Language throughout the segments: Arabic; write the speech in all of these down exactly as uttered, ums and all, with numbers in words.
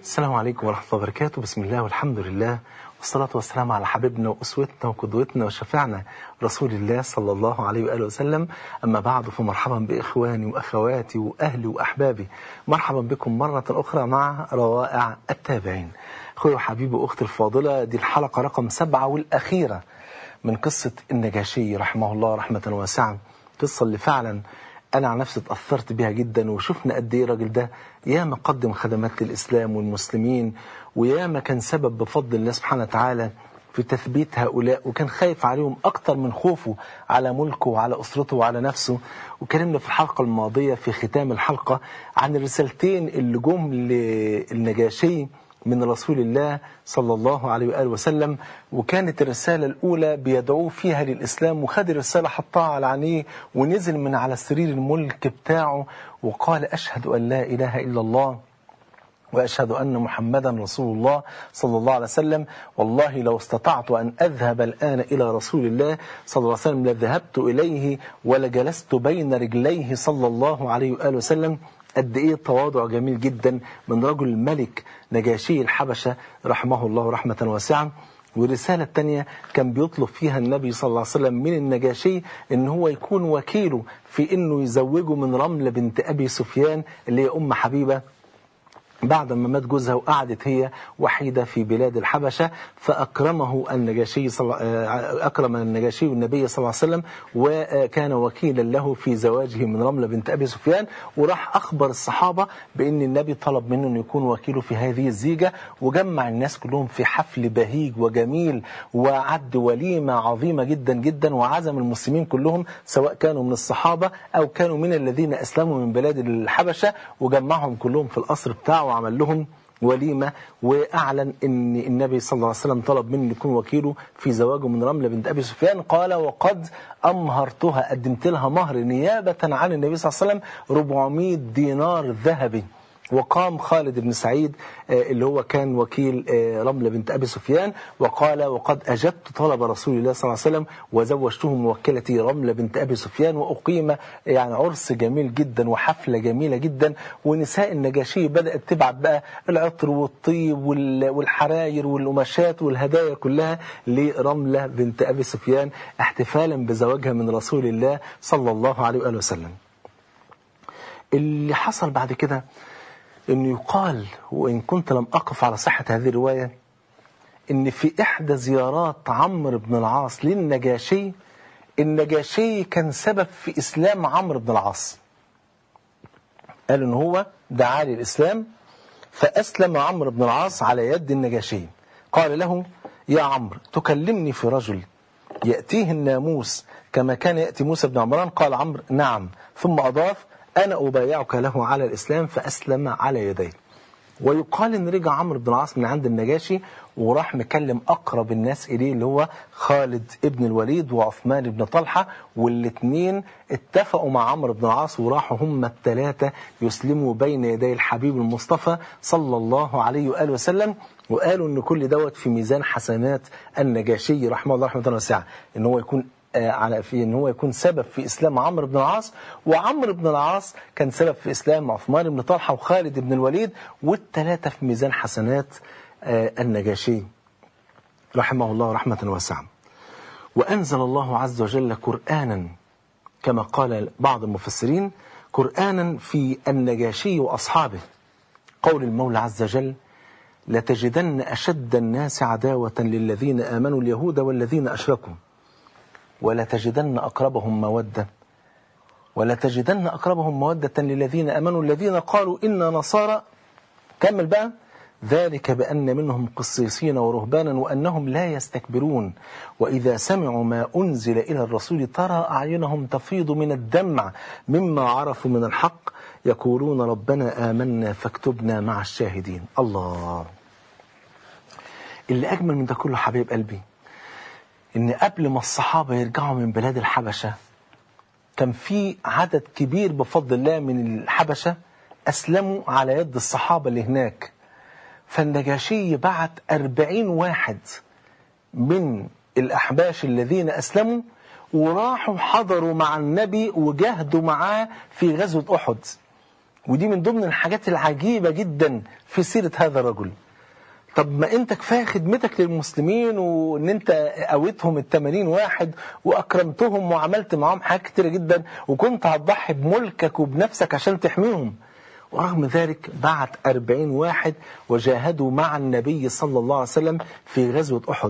السلام عليكم ورحمة الله وبركاته. بسم الله والحمد لله والصلاة والسلام على حبيبنا وأسوتنا وقدوتنا وشفيعنا رسول الله صلى الله عليه وآله وسلم. أما بعد، فمرحبا بإخواني وأخواتي وأهلي وأحبابي، مرحبا بكم مرة أخرى مع روائع التابعين. أخوي وحبيبي وأختي الفاضلة، دي الحلقة رقم سبعة والأخيرة من قصة النجاشي رحمه الله رحمة واسعة. قصة اللي فعلا أنا عن نفسي اتأثرت بها جدا، وشفنا قد إيه الراجل ده ياما قدم خدمات للإسلام والمسلمين، وياما كان سبب بفضل الله سبحانه وتعالى في تثبيت هؤلاء، وكان خايف عليهم أكتر من خوفه على ملكه وعلى أسرته وعلى نفسه. وكلمنا في الحلقة الماضية في ختام الحلقة عن الرسالتين اللي جم للنجاشي من رسول الله صلى الله عليه وآله وسلم. وكانت الرسالة الأولى بيدعوه فيها للإسلام، وخد الرسالة حطها على عينيه ونزل من على سرير الملك بتاعه وقال: أشهد أن لا إله إلا الله وأشهد أن محمدا رسول الله صلى الله عليه وسلم. والله لو استطعت أن أذهب الآن إلى رسول الله صلى الله عليه وسلم لذهبت إليه ولجلست بين رجليه صلى الله عليه وآله وسلم. قد إيه تواضع جميل جدا من رجل الملك نجاشي الحبشة رحمه الله رحمة واسعة. والرسالة الثانية كان بيطلب فيها النبي صلى الله عليه وسلم من النجاشي إن هو يكون وكيله في إنه يزوجه من رملة بنت أبي سفيان اللي هي أم حبيبة، بعد ما مات جوزها وقعدت هي وحيدة في بلاد الحبشة. فأكرمه النجاشي صل... أكرم النجاشي النبي صلى الله عليه وسلم، وكان وكيلا له في زواجه من رملة بنت أبي سفيان. وراح أخبر الصحابة بأن النبي طلب منه أن يكون وكيله في هذه الزيجة، وجمع الناس كلهم في حفل بهيج وجميل، وعد وليمة عظيمة جدا جدا، وعزم المسلمين كلهم سواء كانوا من الصحابة أو كانوا من الذين أسلموا من بلاد الحبشة، وجمعهم كلهم في القصر بتاعه وعمل لهم وليمة، وأعلن أن النبي صلى الله عليه وسلم طلب منه يكون وكيله في زواجه من رملة بنت أبي سفيان. قال: وقد أمهرتها، قدمت لها مهر نيابة عن النبي صلى الله عليه وسلم أربعمائة دينار ذهبي. وقام خالد بن سعيد اللي هو كان وكيل رملة بنت أبي سفيان وقال: وقد أجبت طلب رسول الله صلى الله عليه وسلم وزوجته موكلتي رملة بنت أبي سفيان. وأقيم يعني عرس جميل جدا وحفلة جميلة جدا، ونساء النجاشي بدأت تبعت بقى العطر والطيب والحراير والقماشات والهدايا كلها لرملة بنت أبي سفيان احتفالا بزواجها من رسول الله صلى الله عليه وآله وسلم. اللي حصل بعد كده إنه يقال، وإن كنت لم أقف على صحة هذه الرواية، إن في إحدى زيارات عمرو بن العاص للنجاشي، النجاشي كان سبب في إسلام عمرو بن العاص. قال إن هو دعا للإسلام فأسلم عمرو بن العاص على يد النجاشي. قال له: يا عمرو، تكلمني في رجل يأتيه الناموس كما كان يأتي موسى بن عمران؟ قال عمرو: نعم. ثم أضاف: أنا أبايعك له على الإسلام، فأسلم على يديه. ويقال إن رجع عمرو بن العاص من عند النجاشي وراح مكلم أقرب الناس إليه اللي هو خالد ابن الوليد وعثمان بن طلحة، والاثنين اتفقوا مع عمرو بن العاص وراحوا هم الثلاثة يسلموا بين يدي الحبيب المصطفى صلى الله عليه وآله وسلم. وقالوا إن كل دوت في ميزان حسنات النجاشي رحمه الله رحمة واسعة، إن هو يكون على في ان هو يكون سبب في اسلام عمرو بن العاص، وعمرو بن العاص كان سبب في اسلام عثمان بن طلحه وخالد بن الوليد، والثلاثه في ميزان حسنات النجاشي رحمه الله رحمه واسعه. وانزل الله عز وجل قرانا كما قال بعض المفسرين، قرانا في النجاشي واصحابه. قول المولى عز وجل: لتجدن اشد الناس عداوه للذين امنوا اليهود والذين اشركوا ولا تجدن أقربهم مودة ولا تجدن أقربهم مودة للذين أمنوا الذين قالوا إنا نصارى. كمل بقى: ذلك بأن منهم قسيسين ورهبانا وأنهم لا يستكبرون وإذا سمعوا ما أنزل إلى الرسول ترى أعينهم تفيض من الدمع مما عرفوا من الحق يقولون ربنا آمنا فاكتبنا مع الشاهدين. الله، اللي أجمل من ده كله حبيب قلبي إن قبل ما الصحابة يرجعوا من بلاد الحبشة كان في عدد كبير بفضل الله من الحبشة أسلموا على يد الصحابة اللي هناك. فالنجاشي بعت أربعين واحد من الأحباش الذين أسلموا وراحوا حضروا مع النبي وجاهدوا معاه في غزوة أحد. ودي من ضمن الحاجات العجيبة جدا في سيرة هذا الرجل. طب ما انت كفاية خدمتك للمسلمين وان انت قويتهم التمانين واحد واكرمتهم وعملت معهم حاجات كتيرة جدا وكنت هتضحي بملكك وبنفسك عشان تحميهم، ورغم ذلك بعت أربعين واحد وجاهدوا مع النبي صلى الله عليه وسلم في غزوة أحد،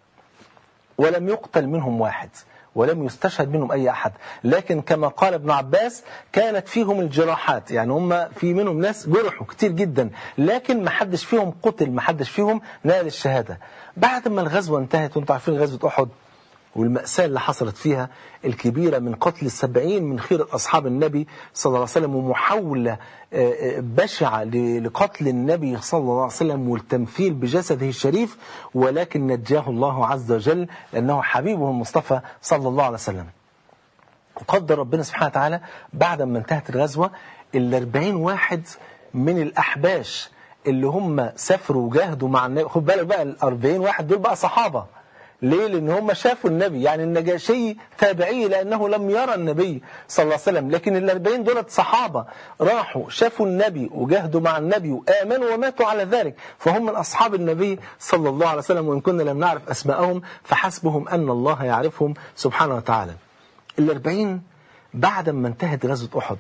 ولم يقتل منهم واحد ولم يستشهد منهم أي أحد، لكن كما قال ابن عباس كانت فيهم الجراحات، يعني هم في منهم ناس جرحوا كتير جدا، لكن ما حدش فيهم قتل، ما حدش فيهم نال الشهادة. بعد ما الغزوة انتهت، وانتم عارفين غزوة أحد والمأساة اللي حصلت فيها الكبيرة من قتل السبعين من خيرة أصحاب النبي صلى الله عليه وسلم، ومحاولة بشعة لقتل النبي صلى الله عليه وسلم والتمثيل بجسده الشريف، ولكن نجاه الله عز وجل لأنه حبيبه المصطفى صلى الله عليه وسلم. وقدر ربنا سبحانه وتعالى بعد ما انتهت الغزوة الأربعين واحد من الأحباش اللي هم سافروا وجاهدوا مع النبي. خد بالك بقى الأربعين واحد دول بقى صحابة، ليه؟ لأن هم شافوا النبي، يعني النجاشي تابعي لأنه لم يرى النبي صلى الله عليه وسلم، لكن الأربعين دولت صحابة راحوا شافوا النبي وجاهدوا مع النبي وآمنوا وماتوا على ذلك، فهم من أصحاب النبي صلى الله عليه وسلم، وإن كنا لم نعرف أسماءهم فحسبهم أن الله يعرفهم سبحانه وتعالى. الأربعين بعد ما انتهت غزوة أحد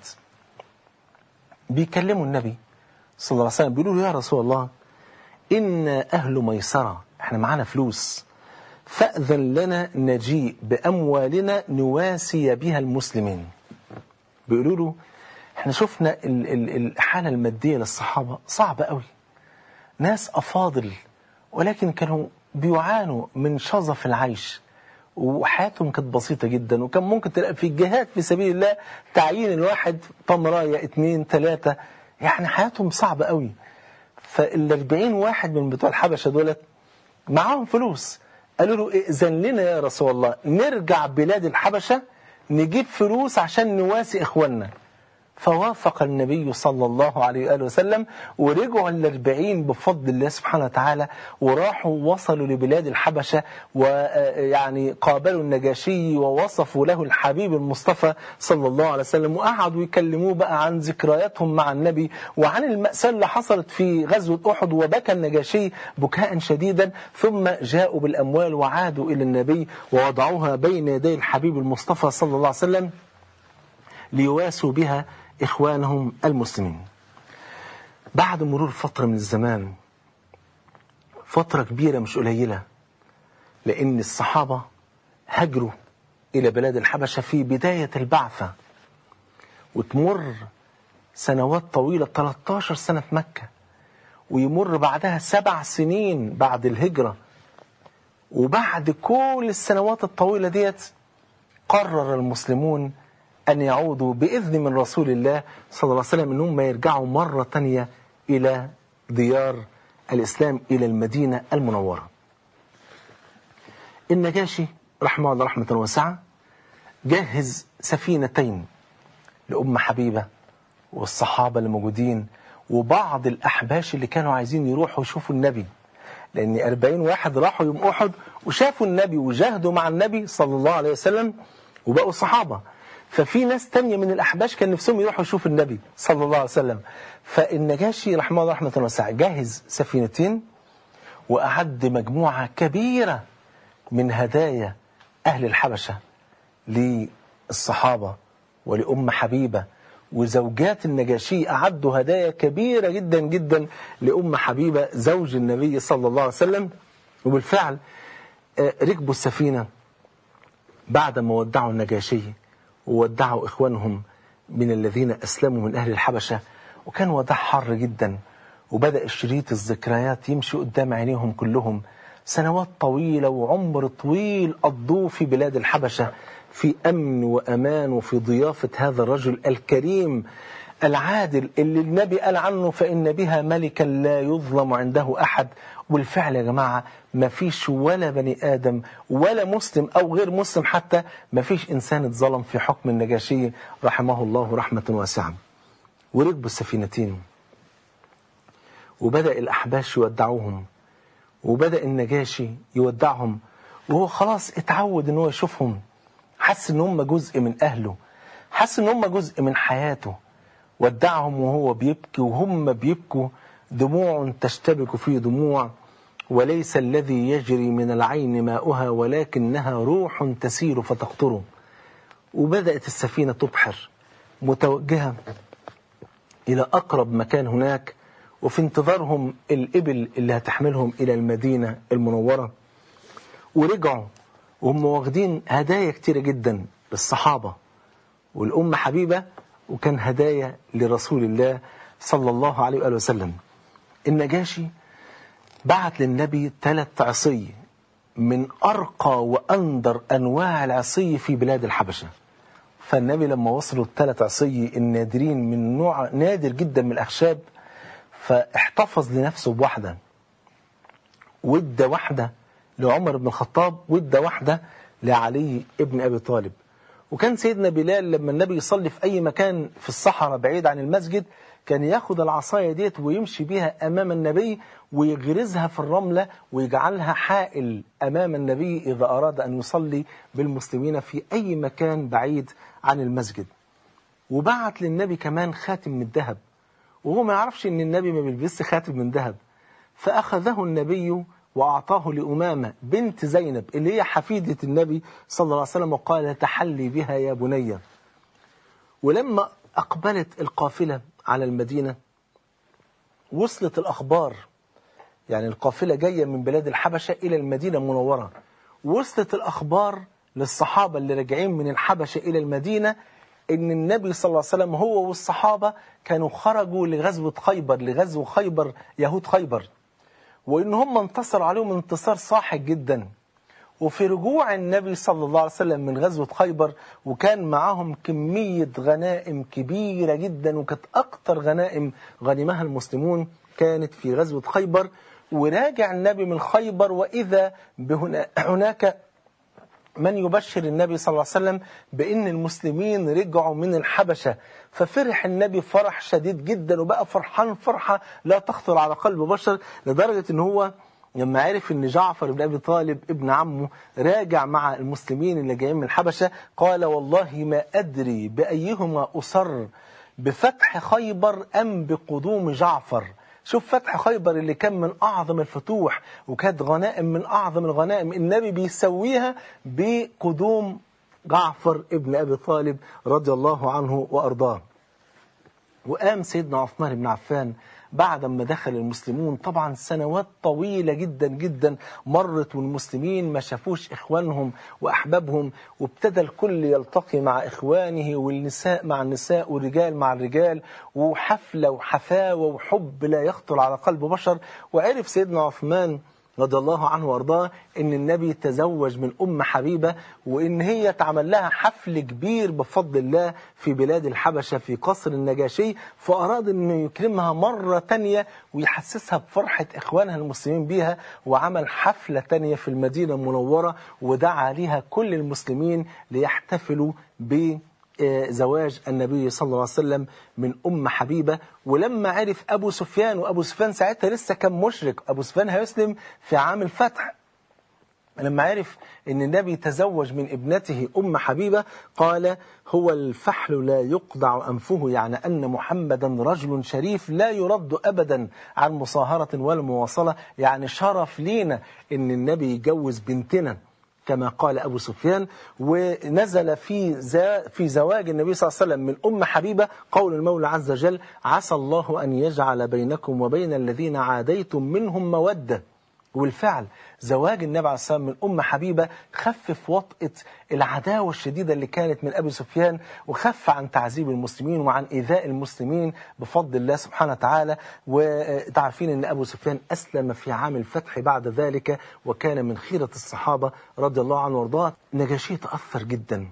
بيكلموا النبي صلى الله عليه وسلم، بيقولوا له يا رسول الله إن أهل ميسرة، احنا معانا فلوس، فأذن لنا نجيء بأموالنا نواسي بها المسلمين. بيقولوا له احنا شفنا الحالة المادية للصحابة صعبة قوي، ناس أفاضل ولكن كانوا بيعانوا من شظف العيش وحياتهم كانت بسيطة جدا، وكان ممكن تلاقي في الجهاد في سبيل الله تعيين الواحد تمراية اتنين تلاتة، يعني حياتهم صعبة قوي. فالاربعين واحد من بتوع الحبشة دولت معاهم فلوس، قالوا له ائذن لنا يا رسول الله نرجع بلاد الحبشة نجيب فلوس عشان نواسي إخواننا. فوافق النبي صلى الله عليه وآله وسلم، ورجعوا الأربعين بفضل الله سبحانه وتعالى، وراحوا وصلوا لبلاد الحبشة، ويعني قابلوا النجاشي ووصفوا له الحبيب المصطفى صلى الله عليه وسلم، وقعدوا يكلموه بقى عن ذكرياتهم مع النبي وعن المأساة اللي حصلت في غزوة أحد، وبكى النجاشي بكاء شديدا، ثم جاءوا بالأموال وعادوا إلى النبي ووضعوها بين يدي الحبيب المصطفى صلى الله عليه وسلم ليواسوا بها إخوانهم المسلمين. بعد مرور فترة من الزمان، فترة كبيرة مش قليلة، لأن الصحابة هجروا إلى بلاد الحبشة في بداية البعثة، وتمر سنوات طويلة ثلاثة عشر سنة في مكة، ويمر بعدها سبع سنين بعد الهجرة، وبعد كل السنوات الطويلة ديت قرر المسلمون أن يعودوا بإذن من رسول الله صلى الله عليه وسلم أنهم يرجعوا مرة تانية إلى ديار الإسلام، إلى المدينة المنورة. النجاشي رحمه الله رحمة واسعة جهز سفينتين لأم حبيبة والصحابة الموجودين وبعض الأحباش اللي كانوا عايزين يروحوا يشوفوا النبي، لأن أربعين واحد راحوا يوم أحد وشافوا النبي وجاهدوا مع النبي صلى الله عليه وسلم وبقوا صحابة، ففي ناس تانية من الأحباش كان نفسهم يروحوا يشوفوا النبي صلى الله عليه وسلم. فالنجاشي رحمه الله رحمة واسعة جهز سفينتين وأعد مجموعة كبيرة من هدايا أهل الحبشة للصحابة ولأم حبيبة، وزوجات النجاشي أعدوا هدايا كبيرة جدا جدا لأم حبيبة زوج النبي صلى الله عليه وسلم. وبالفعل ركبوا السفينة بعد ما ودعوا النجاشي وودعوا إخوانهم من الذين أسلموا من أهل الحبشة، وكان وداع حر جدا، وبدأ الشريط الذكريات يمشي قدام عينيهم كلهم. سنوات طويلة وعمر طويل قضوه في بلاد الحبشة في أمن وأمان وفي ضيافة هذا الرجل الكريم العادل اللي النبي قال عنه فإن بها ملكا لا يظلم عنده أحد. والفعل يا جماعة ما فيش ولا بني آدم ولا مسلم أو غير مسلم حتى، ما فيش إنسان اتظلم في حكم النجاشي رحمه الله رحمة واسعة. وركبوا السفينتين وبدأ الأحباش يودعوهم، وبدأ النجاشي يودعهم، وهو خلاص اتعود ان هو يشوفهم، حس ان هم جزء من أهله، حس ان هم جزء من حياته. ودعهم وهو بيبكي وهم بيبكوا، دموع تشتبك في دموع، وليس الذي يجري من العين ماؤها ولكنها روح تسير فتقطره. وبدأت السفينة تبحر متوجهة إلى أقرب مكان هناك، وفي انتظارهم الإبل اللي هتحملهم إلى المدينة المنورة. ورجعوا وهم واخدين هدايا كتيرة جدا للصحابة والأم حبيبة، وكان هدايا لرسول الله صلى الله عليه وآله وسلم. النجاشي بعت للنبي ثلاث عصي من أرقى وأندر أنواع العصي في بلاد الحبشة. فالنبي لما وصلوا الثلاث عصي النادرين من نوع نادر جدا من الأخشاب، فاحتفظ لنفسه بواحدة، وادى واحدة لعمر بن الخطاب، وادى واحدة لعلي ابن أبي طالب. وكان سيدنا بلال لما النبي يصلي في أي مكان في الصحراء بعيد عن المسجد كان ياخد العصاية ديت ويمشي بيها أمام النبي ويغرزها في الرملة ويجعلها حائل أمام النبي إذا أراد أن يصلي بالمسلمين في أي مكان بعيد عن المسجد. وبعت للنبي كمان خاتم من الذهب، وهو ما يعرفش أن النبي ما بيلبسش خاتم من ذهب، فأخذه النبي وأعطاه لأمامة بنت زينب اللي هي حفيدة النبي صلى الله عليه وسلم، وقال تحلي بها يا بني. ولما أقبلت القافلة على المدينة وصلت الأخبار، يعني القافلة جاية من بلاد الحبشة إلى المدينة المنورة، وصلت الأخبار للصحابة اللي راجعين من الحبشة إلى المدينة إن النبي صلى الله عليه وسلم هو والصحابة كانوا خرجوا لغزوة خيبر، لغزو خيبر يهود خيبر، وإن هم انتصر عليهم انتصار صاحق جدا. وفي رجوع النبي صلى الله عليه وسلم من غزوة خيبر وكان معهم كمية غنائم كبيرة جدا، وكانت أكتر غنائم غنمها المسلمون كانت في غزوة خيبر. وراجع النبي من خيبر وإذا هناك من يبشر النبي صلى الله عليه وسلم بأن المسلمين رجعوا من الحبشة، ففرح النبي فرح شديد جدا وبقى فرحان فرحة لا تخطر على قلب بشر، لدرجة أنه هو لما عرف أن جعفر بن أبي طالب ابن عمه راجع مع المسلمين اللي جايين من الحبشة قال والله ما أدري بأيهما أصر، بفتح خيبر أم بقدوم جعفر. شوف فتح خيبر اللي كان من أعظم الفتوح وكانت غنائم من أعظم الغنائم، النبي بيسويها بقدوم جعفر ابن أبي طالب رضي الله عنه وأرضاه. وقام سيدنا عثمان بن عفان بعد ما دخل المسلمون، طبعا سنوات طويلة جدا جدا مرت والمسلمين ما شافوش إخوانهم وأحبابهم، وابتدى الكل يلتقي مع إخوانه والنساء مع النساء والرجال مع الرجال، وحفلة وحفاوة وحب لا يخطر على قلب بشر. وعرف سيدنا عثمان رضي الله عنه وارضاه ان النبي تزوج من ام حبيبة، وان هي تعمل لها حفل كبير بفضل الله في بلاد الحبشة في قصر النجاشي، فاراد انه يكرمها مرة تانية ويحسسها بفرحة اخوانها المسلمين بيها، وعمل حفلة تانية في المدينة المنورة ودعا لها كل المسلمين ليحتفلوا ب زواج النبي صلى الله عليه وسلم من أم حبيبة. ولما عرف أبو سفيان، وأبو سفيان ساعتها لسه كان مشرك، أبو سفيان هيسلم في عام الفتح، لما عرف أن النبي تزوج من ابنته أم حبيبة قال هو الفحل لا يقطع أنفه، يعني أن محمدا رجل شريف لا يرد أبدا عن مصاهرة ولا مواصلة، يعني شرف لينا أن النبي يجوز بنتنا كما قال أبو سفيان. ونزل في في زواج النبي صلى الله عليه وسلم من أم حبيبة قول المولى عز وجل عسى الله أن يجعل بينكم وبين الذين عاديتم منهم مودة. والفعل زواج النبي عليه الصلاة والسلام من أم حبيبة خفف وطأة العداوة الشديدة اللي كانت من أبي سفيان، وخف عن تعذيب المسلمين وعن إيذاء المسلمين بفضل الله سبحانه وتعالى. وتعرفين أن أبو سفيان أسلم في عام الفتح بعد ذلك، وكان من خيرة الصحابة رضي الله عنه وارضاه. نجاشي تأثر جدا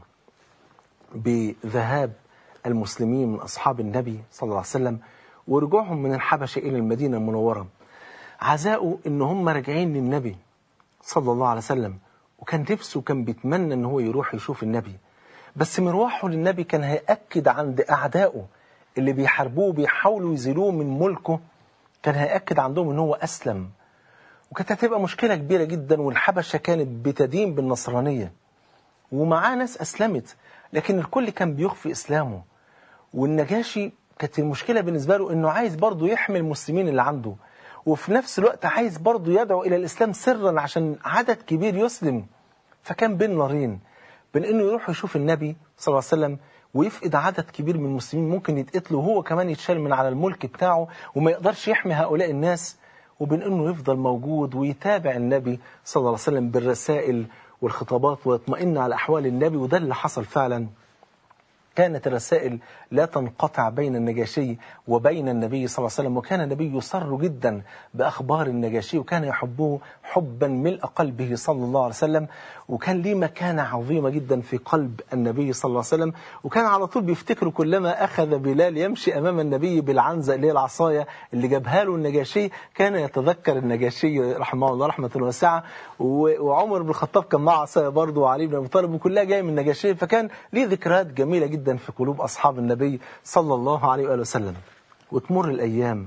بذهاب المسلمين من أصحاب النبي صلى الله عليه وسلم ورجوعهم من الحبشة إلى المدينة المنورة، عزاؤوا ان هم راجعين للنبي صلى الله عليه وسلم، وكان نفسه كان بيتمنى ان هو يروح يشوف النبي، بس مروحه للنبي كان هيأكد عند أعدائه اللي بيحاربوه بيحاولوا يزيلوه من ملكه، كان هيأكد عندهم ان هو أسلم، وكانت هتبقى مشكلة كبيرة جدا. والحبشة كانت بتدين بالنصرانية ومعاه ناس أسلمت، لكن الكل كان بيخفي إسلامه. والنجاشي كانت المشكلة بالنسبة له أنه عايز برضه يحمي المسلمين اللي عنده، وفي نفس الوقت عايز برضه يدعو إلى الإسلام سرا عشان عدد كبير يسلم. فكان بين نارين، بين أنه يروح يشوف النبي صلى الله عليه وسلم ويفقد عدد كبير من المسلمين ممكن يتقتلوا وهو كمان يتشال من على الملك بتاعه وما يقدرش يحمي هؤلاء الناس، وبين أنه يفضل موجود ويتابع النبي صلى الله عليه وسلم بالرسائل والخطابات ويطمئن على أحوال النبي. وده اللي حصل فعلا. كانت الرسائل لا تنقطع بين النجاشي وبين النبي صلى الله عليه وسلم، وكان النبي يسر جدا بأخبار النجاشي وكان يحبه حبا ملء قلبه صلى الله عليه وسلم، وكان ليه مكانة عظيمة جدا في قلب النبي صلى الله عليه وسلم. وكان على طول بيفتكر كلما أخذ بلال يمشي أمام النبي بالعنزة اللي هي العصاية اللي جابها له النجاشي، كان يتذكر النجاشي رحمه الله رحمة واسعة. وعمر بن الخطاب كان معه عصاية برضه، وعلي بن أبي طالب، وكلها جاية من النجاشي، فكان ليه ذكريات جميلة جدا في قلوب أصحاب النبي صلى الله عليه وآله وسلم. وتمر الأيام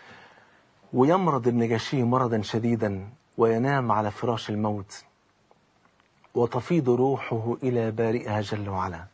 ويمرض النجاشي مرضا شديدا وينام على فراش الموت، وتفيض روحه إلى بارئها جل وعلا.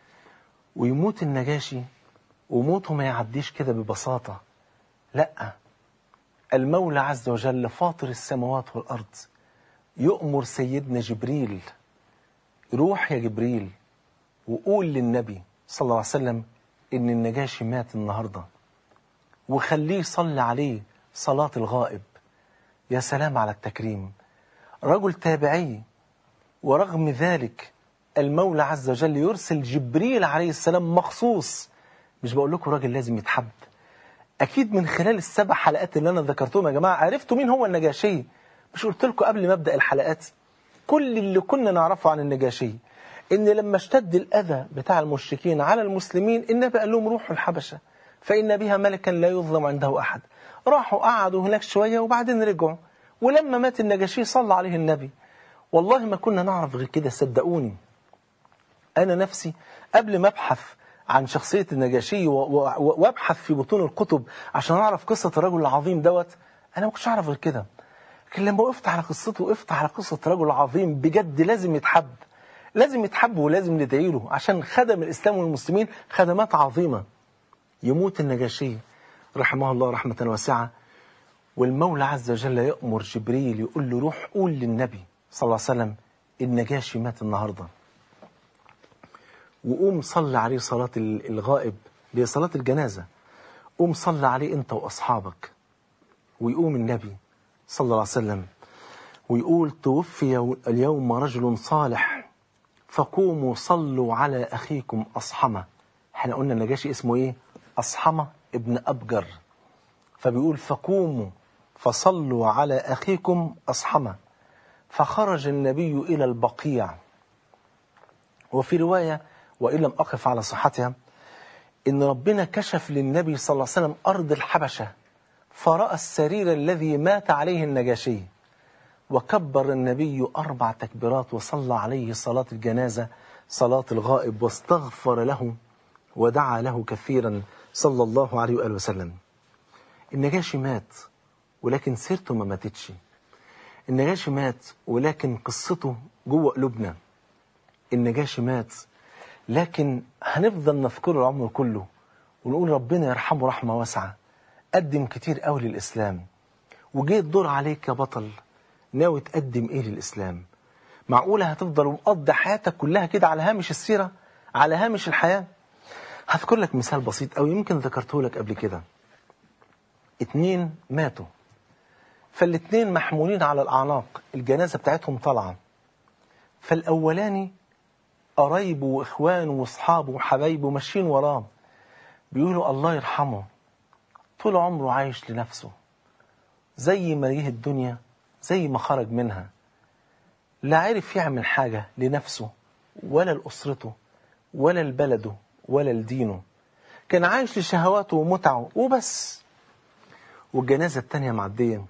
ويموت النجاشي، وموته ما يعديش كده ببساطة، لا، المولى عز وجل فاطر السماوات والأرض يؤمر سيدنا جبريل، روح يا جبريل وقول للنبي صلى الله عليه وسلم إن النجاشي مات النهاردة، وخليه يصلي عليه صلاة الغائب. يا سلام على التكريم، رجل تابعي، ورغم ذلك المولى عز وجل يرسل جبريل عليه السلام مخصوص. مش بقول لكم راجل لازم يتحب؟ أكيد من خلال السبع حلقات اللي أنا ذكرتهم يا جماعة عرفتوا مين هو النجاشي. مش قلت لكم قبل ما أبدأ الحلقات كل اللي كنا نعرفه عن النجاشي؟ إن لما اشتد الأذى بتاع المشركين على المسلمين النبي قال لهم روحوا الحبشة فإن بها ملكا لا يظلم عنده أحد. راحوا قعدوا هناك شوية وبعدين رجعوا، ولما مات النجاشي صلى عليه النبي. والله ما كنا نعرف غير كده، صدقوني. أنا نفسي قبل ما أبحث عن شخصية النجاشي وأبحث في بطون الكتب عشان أعرف قصة الرجل العظيم دوت، أنا ما كنتش أعرف غير كده. لكن لما وقفت على قصته وقفت على قصة رجل عظيم بجد لازم يتحب، لازم يتحب ولازم ندعي له عشان خدم الإسلام والمسلمين خدمات عظيمة. يموت النجاشي رحمه الله رحمة واسعة، والمولى عز وجل يأمر جبريل يقول له روح قول للنبي صلى الله عليه وسلم النجاشي مات النهاردة، وقوم صلى عليه صلاة الغائب اللي هي صلاة الجنازة، قوم صلى عليه أنت وأصحابك. ويقوم النبي صلى الله عليه وسلم ويقول توفي اليوم رجل صالح فقوموا صلوا على أخيكم أصحمة. احنا قلنا النجاشي اسمه ايه؟ أصحمة ابن أبجر. فبيقول فقوموا فصلوا على أخيكم أصحمة. فخرج النبي إلى البقيع. وفي رواية وإن لم أقف على صحتها إن ربنا كشف للنبي صلى الله عليه وسلم أرض الحبشة فرأى السرير الذي مات عليه النجاشي، وكبر النبي أربع تكبيرات وصلى عليه صلاة الجنازة صلاة الغائب واستغفر له ودعا له كثيرا صلى الله عليه وآله وسلم. النجاشي مات ولكن سيرته ما ماتتش. النجاشي مات ولكن قصته جوه قلوبنا. النجاشي مات لكن هنفضل نذكره العمر كله ونقول ربنا يرحمه رحمة واسعة. قدم كتير قوي للإسلام، وجه الدور عليك يا بطل ناوي تقدم ايه للإسلام؟ معقولة هتفضل مقضي حياتك كلها كده على هامش السيرة، على هامش الحياة؟ هذكر لك مثال بسيط أو يمكن ذكرته لك قبل كده. اتنين ماتوا، فالاتنين محمولين على الأعناق، الجنازة بتاعتهم طالعة. فالأولاني قرايبه وإخوانه وأصحابه وحبايبه ماشيين وراه بيقولوا الله يرحمه، طول عمره عايش لنفسه، زي ما جه الدنيا زي ما خرج منها، لا عرف يعمل حاجة لنفسه ولا لأسرته ولا لبلده ولا لدينه، كان عايش لشهواته ومتعه وبس. والجنازة التانية معدية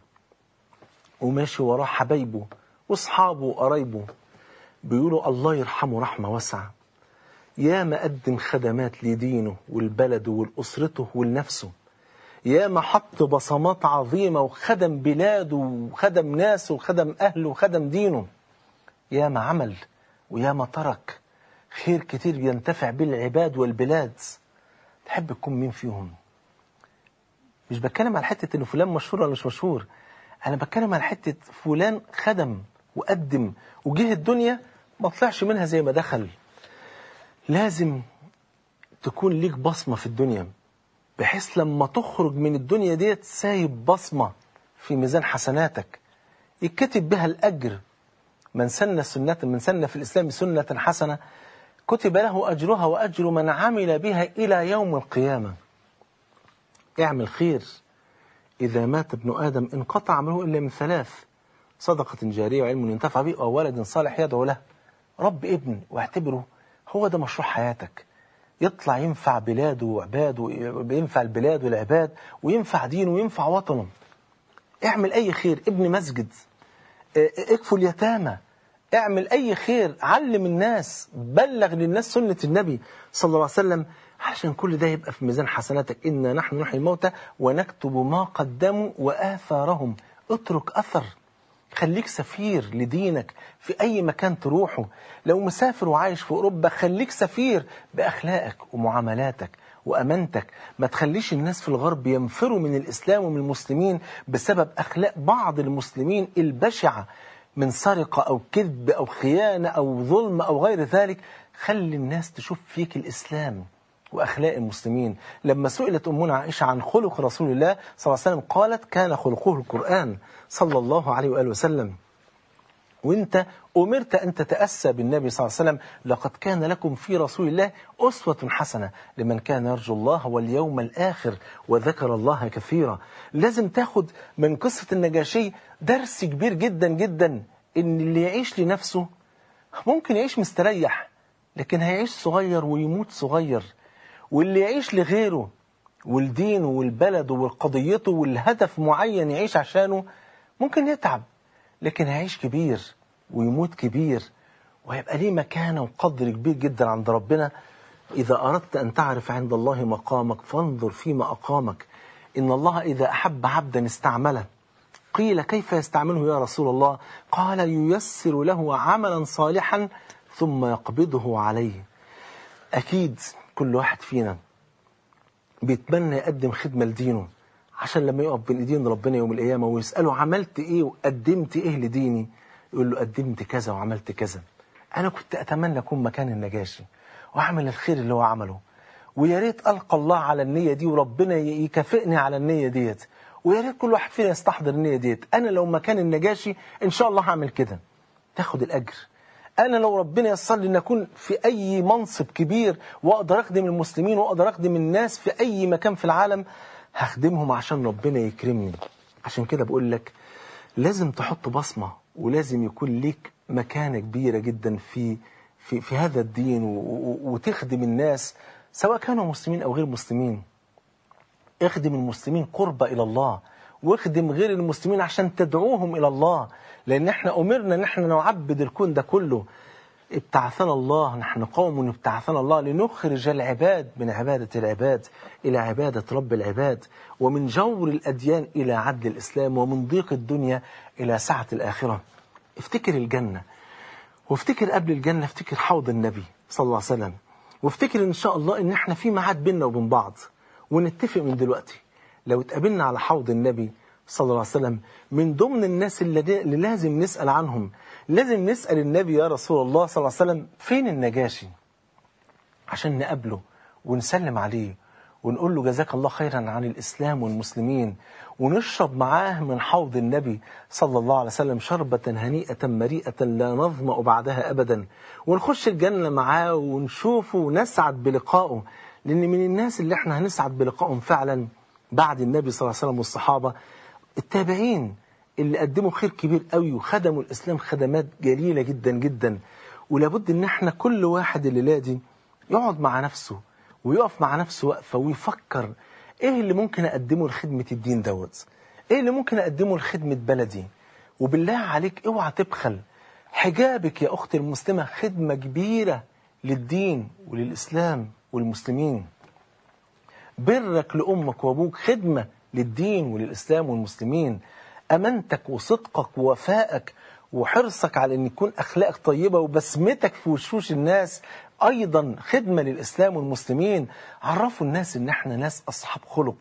وماشي وراه حبايبه واصحابه وقرايبه بيقولوا الله يرحمه رحمة واسعة، يا ما قدم خدمات لدينه والبلده والأسرته ولنفسه، يا ما حط بصمات عظيمة وخدم بلاده وخدم ناسه وخدم أهله وخدم دينه، يا ما عمل ويا ما ترك خير كتير ينتفع به العباد والبلاد. تحب تكون مين فيهم؟ مش بتكلم على حتة إن فلان مشهور ولا مش مشهور، أنا بتكلم على حتة فلان خدم وقدم وجه الدنيا ما طلعش منها زي ما دخل. لازم تكون ليك بصمة في الدنيا، بحيث لما تخرج من الدنيا ديت سايب بصمة في ميزان حسناتك يكتب بها الأجر. من سن سنة من سن في الإسلام سنة حسنة كتب له أجرها وأجر من عمل بها إلى يوم القيامة. اعمل خير، إذا مات ابن آدم انقطع عمله إلا من ثلاث: صدقة جارية وعلم ينتفع به أو ولد صالح يدعو له. رب ابن واعتبره هو ده مشروع حياتك، يطلع ينفع بلاده وعباده، ينفع البلاد والعباد وينفع دينه وينفع وطنه. اعمل أي خير، ابن مسجد، اكفوا اليتامى، اعمل أي خير، علم الناس، بلغ للناس سنة النبي صلى الله عليه وسلم، عشان كل ده يبقى في ميزان حسناتك. إنا نحن نحيي الموتى ونكتب ما قدموا وآثارهم. اترك أثر، خليك سفير لدينك في أي مكان تروحه. لو مسافر وعايش في أوروبا خليك سفير بأخلاقك ومعاملاتك وأمانتك. ما تخليش الناس في الغرب ينفروا من الإسلام ومن المسلمين بسبب أخلاق بعض المسلمين البشعة من سرقة أو كذب أو خيانة أو ظلم أو غير ذلك. خلي الناس تشوف فيك الإسلام وأخلاق المسلمين. لما سئلت أمنا عائشة عن خلق رسول الله صلى الله عليه وسلم قالت: كان خلقه القرآن صلى الله عليه وآله وسلم. وانت أمرت أن تتأسى بالنبي صلى الله عليه وسلم: لقد كان لكم في رسول الله أسوة حسنة لمن كان يرجو الله واليوم الآخر وذكر الله كثيرا. لازم تاخد من قصة النجاشي درس كبير جدا جدا، إن اللي يعيش لنفسه ممكن يعيش مستريح لكن هيعيش صغير ويموت صغير، واللي يعيش لغيره والدين والبلد والقضيته والهدف معين يعيش عشانه ممكن يتعب لكن هيعيش كبير ويموت كبير وهيبقى ليه مكانة وقدر كبير جدا عند ربنا. إذا أردت أن تعرف عند الله مقامك فانظر فيما أقامك. إن الله إذا أحب عبدا استعمله. قيل: كيف يستعمله يا رسول الله؟ قال: ييسر له عملا صالحا ثم يقبضه عليه. أكيد كل واحد فينا بيتمنى يقدم خدمة لدينه، عشان لما يقف بين ايدين ربنا يوم القيامة ويسأله عملت ايه وقدمت ايه لديني، يقول له قدمت كذا وعملت كذا. انا كنت اتمنى اكون مكان النجاشي واعمل الخير اللي هو عمله، ويا ريت القى الله على النية دي وربنا يكافئني على النية ديت، ويا ريت كل واحد فينا يستحضر النية ديت. انا لو مكان النجاشي ان شاء الله هعمل كده، تاخد الاجر. أنا لو ربنا يسر لي أن أكون في أي منصب كبير وأقدر أخدم المسلمين وأقدر أخدم الناس في أي مكان في العالم، هخدمهم عشان ربنا يكرمني. عشان كده بقول لك لازم تحط بصمة، ولازم يكون ليك مكانة كبيرة جدا في في في هذا الدين، وتخدم الناس سواء كانوا مسلمين أو غير مسلمين. اخدم المسلمين قرب إلى الله، واخدم غير المسلمين عشان تدعوهم إلى الله، لأن احنا أمرنا ان احنا نعبد الكون ده كله. ابتعثنا الله، نحن قوم ابتعثنا الله لنخرج العباد من عبادة العباد إلى عبادة رب العباد، ومن جور الأديان إلى عدل الإسلام، ومن ضيق الدنيا إلى سعة الآخرة. افتكر الجنة، وافتكر قبل الجنة افتكر حوض النبي صلى الله عليه وسلم، وافتكر إن شاء الله إن احنا في ميعاد بيننا وبين بعض، ونتفق من دلوقتي لو اتقابلنا على حوض النبي صلى الله عليه وسلم من ضمن الناس اللي, اللي لازم نسأل عنهم، لازم نسأل النبي: يا رسول الله صلى الله عليه وسلم فين النجاشي؟ عشان نقابله ونسلم عليه ونقول له جزاك الله خيرا عن الإسلام والمسلمين، ونشرب معاه من حوض النبي صلى الله عليه وسلم شربة هنيئة مريئة لا نظمأ بعدها أبدا، ونخش الجنة معاه ونشوفه ونسعد بلقائه. لأن من الناس اللي احنا هنسعد بلقائهم فعلا بعد النبي صلى الله عليه وسلم والصحابة التابعين اللي قدموا خير كبير قوي وخدموا الإسلام خدمات جليلة جدا جدا. ولابد ان احنا كل واحد الليلة دي يقعد مع نفسه ويقف مع نفسه وقفة ويفكر ايه اللي ممكن اقدمه لخدمة الدين دوت، ايه اللي ممكن اقدمه لخدمة بلدي. وبالله عليك اوعى تبخل، حجابك يا اختي المسلمة خدمة كبيرة للدين وللإسلام والمسلمين. برك لأمك وأبوك خدمة للدين وللإسلام والمسلمين. أمانتك وصدقك ووفائك وحرصك على أن يكون أخلاقك طيبة وبسمتك في وشوش الناس أيضا خدمة للإسلام والمسلمين. عرفوا الناس أن احنا ناس أصحاب خلق،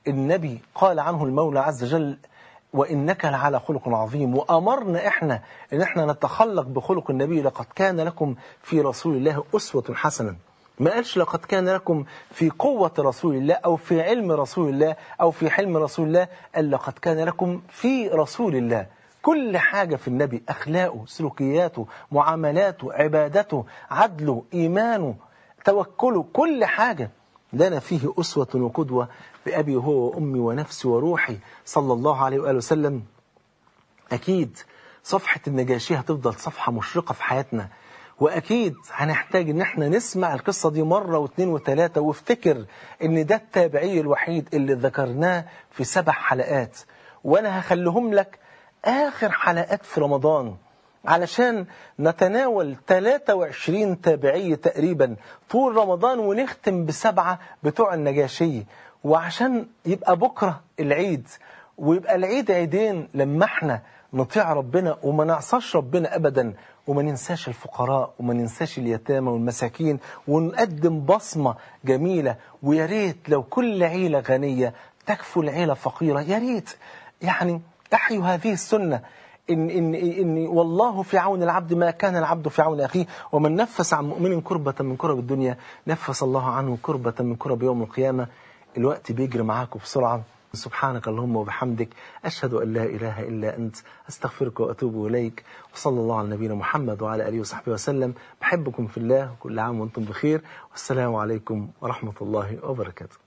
النبي قال عنه المولى عز وجل وإنك لعلى خلق عظيم، وأمرنا إحنا إن إحنا نتخلق بخلق النبي. لقد كان لكم في رسول الله أسوة حسنة. ما قالش لقد كان لكم في قوة رسول الله أو في علم رسول الله أو في حلم رسول الله، قال لقد كان لكم في رسول الله. كل حاجة في النبي، أخلاقه، سلوكياته، معاملاته، عبادته، عدله، إيمانه، توكله، كل حاجة لنا فيه أسوة وقدوة بأبي هو وأمي ونفسي وروحي صلى الله عليه وآله وسلم. أكيد صفحة النجاشي هتفضل صفحة مشرقة في حياتنا، وأكيد هنحتاج إن احنا نسمع القصة دي مرة واثنين وثلاثة، وافتكر إن ده التابعي الوحيد اللي ذكرناه في سبع حلقات، وأنا هخليهم لك آخر حلقات في رمضان علشان نتناول ثلاثة وعشرين تابعي تقريبا طول رمضان، ونختم بسبعة بتوع النجاشي، وعشان يبقى بكرة العيد، ويبقى العيد عيدين لما احنا نطيع ربنا وما نعصاش ربنا أبدا، وما ننساش الفقراء وما ننساش اليتامى والمساكين، ونقدم بصمة جميلة. ويا ريت لو كل عيلة غنية تكفل العيلة فقيرة، يا ريت يعني احيوا هذه السنة. إن, إن, إن والله في عون العبد ما كان العبد في عون أخيه، ومن نفس عن مؤمن كربة من كرب الدنيا نفس الله عنه كربة من كرب يوم القيامة. الوقت بيجري معاكم بسرعة. سبحانك اللهم وبحمدك، أشهد أن لا إله إلا أنت، أستغفرك وأتوب إليك، وصلى الله على نبينا محمد وعلى آله وصحبه وسلم. بحبكم في الله، وكل عام وأنتم بخير، والسلام عليكم ورحمة الله وبركاته.